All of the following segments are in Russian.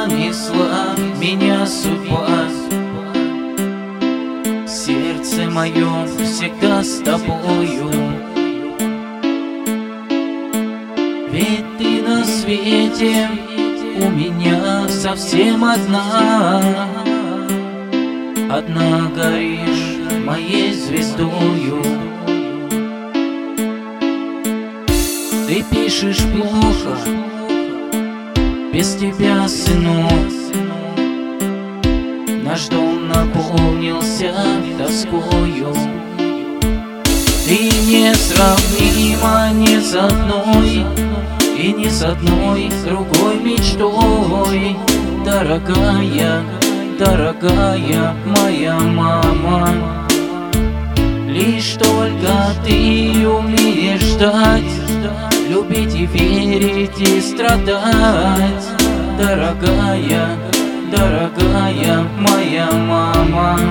понесла меня судьба. Сердце мое всегда с тобою, ведь ты на свете у меня совсем одна. Одна горишь моей звездою. Ты пишешь плохо, без тебя, сынок. Наш дом наполнился тоскою. Ты несравнима ни с одной, и ни с одной другой мечтой. Дорогая, дорогая моя мама, лишь только ты умеешь ждать, любить и верить и страдать. Дорогая, дорогая моя мама,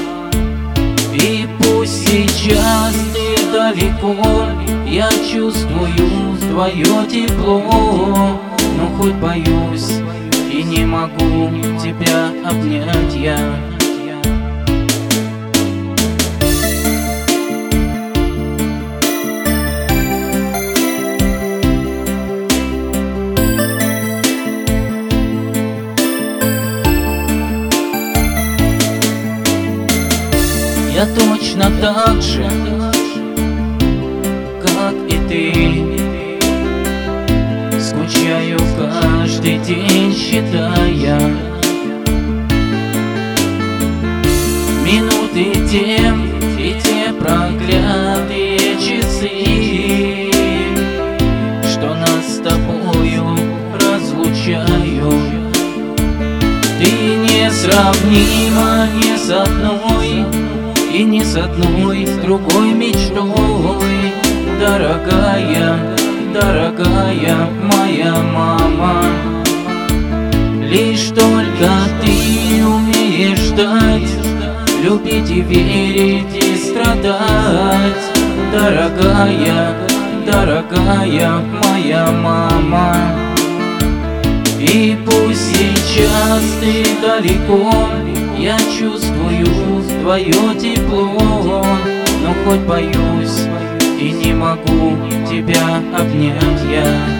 и пусть сейчас ты далеко, я чувствую твое тепло, но хоть боюсь и не могу тебя обнять я. Я точно так же, как и ты, скучаю каждый день, считая минуты тем и те проклятые часы, что нас с тобою разлучают. Ты несравнима ни с одной, и ни с одной другой мечтой. Дорогая, дорогая моя мама, лишь только ты умеешь ждать, любить и верить и страдать. Дорогая, дорогая моя мама, и пусть сейчас ты далеко, я чувствую твое тепло, но хоть боюсь и не могу тебя обнять я.